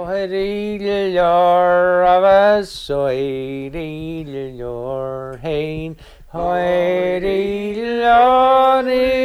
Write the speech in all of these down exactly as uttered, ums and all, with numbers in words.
Lor of a soy, Lor hain, Hoy, Lor,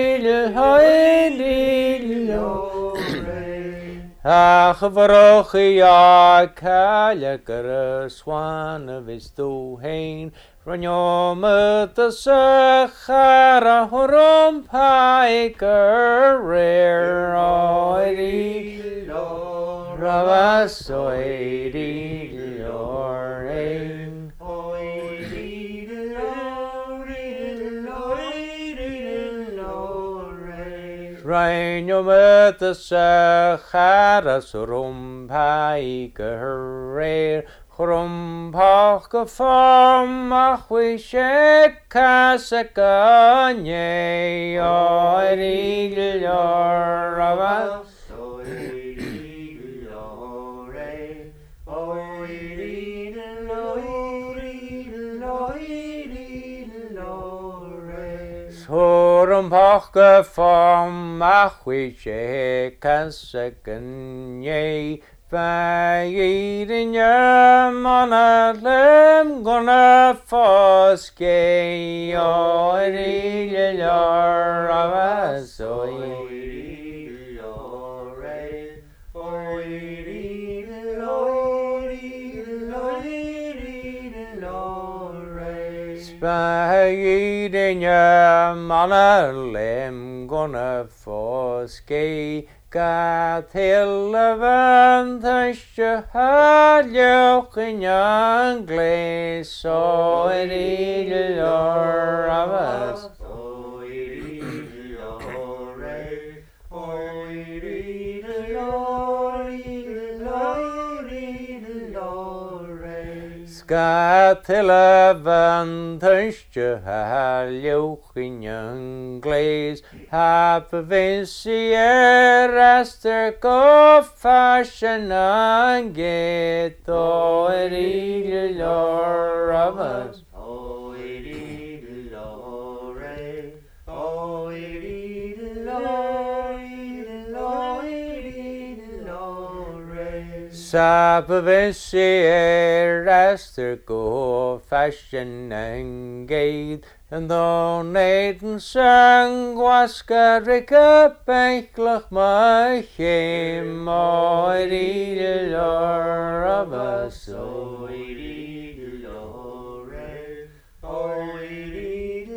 Hoy, Lor. Ach, vrochia, Kaljakar, swan of his two hain, Ranyom the Sachara, Horum Piker, rare, Hoy, Lor of a soy, Lor hain. Rain your mother Sachara Surum Piker rare Hurum Paka Farm Machwi Shek Casacanye Oiri Lorava Horum Paka Farm Machwi Shek Casacanye Fagin Yamana Lem Gonna Foske Oiri Lorava Soy. Spaghetti mana lem gonna foske got eleven tasha haljoch in young glaze so it is your of us. Got eleven tasha haljoch in young glaze half of his Aster go fashion and get oh it is your of us. Oh it is Lord, oh it is Lord, Sap of his Aster go fashion and gate and though Nathan sang waska rika banklach my shame oh it is Lord of us oh it is Lord oh it is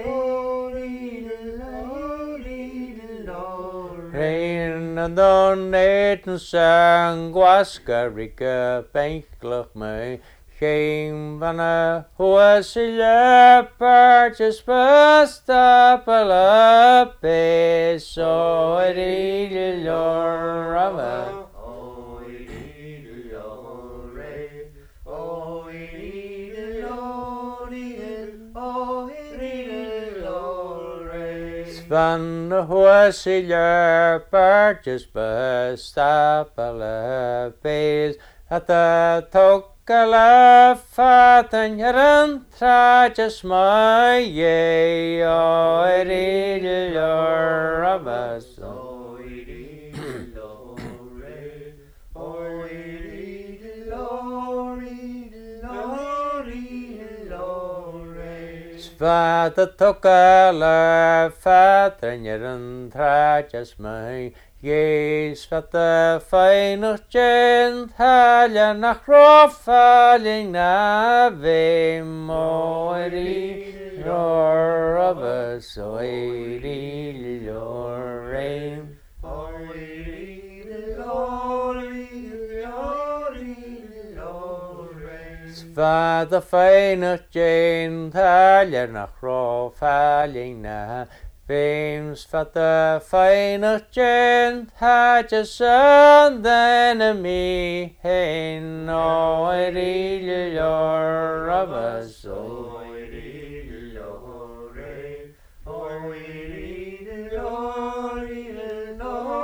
Lord rain and though Nathan sang waska rika banklach my Shame Vanna was a purchase first up a lape so it is your rava. Oh, it is your ray. Oh, it is your oh, it is your ray. Svan was a purchase first up a lape at the talk. Kala fatan yaran trajas my ye o eri lorabas o eri lore o eri lori lori lore svata tokala fatan yaran trajas my Yes, wat de fijne gent halja nach rofaling na we moiri lor so eri lore oiri lori lori lore Sva de fijne gent halja nach rofaling na Fames fat the finer gent had a son than me, hey, no, it is your of us, oh, it is your ray, oh, it is your, it is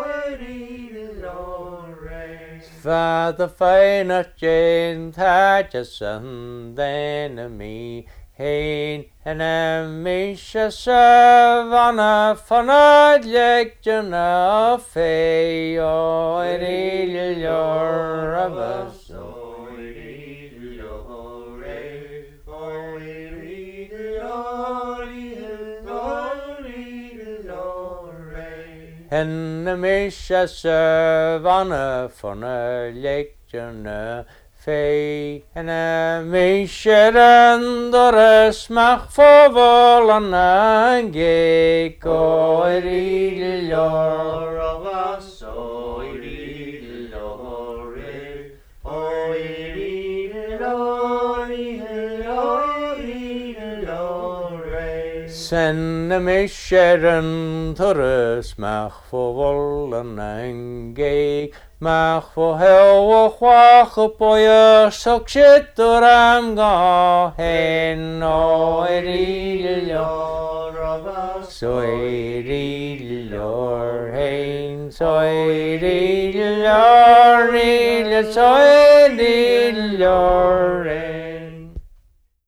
your ray. Fat the finer gent had a son than me. Hein en emisha savana fanad lekjana feo eril yor abaso. En emisha savana fanad lekjana Fei en emisha rendores mach fovol an angek o eril yor avas o eril yor o eril yor eril yor Sen emisha rendores mach fovol an angek Mach fo hel o chwach o boia sok shit o'r am ga hen o eril yor so eril yor hen so eril yor eril so eril yor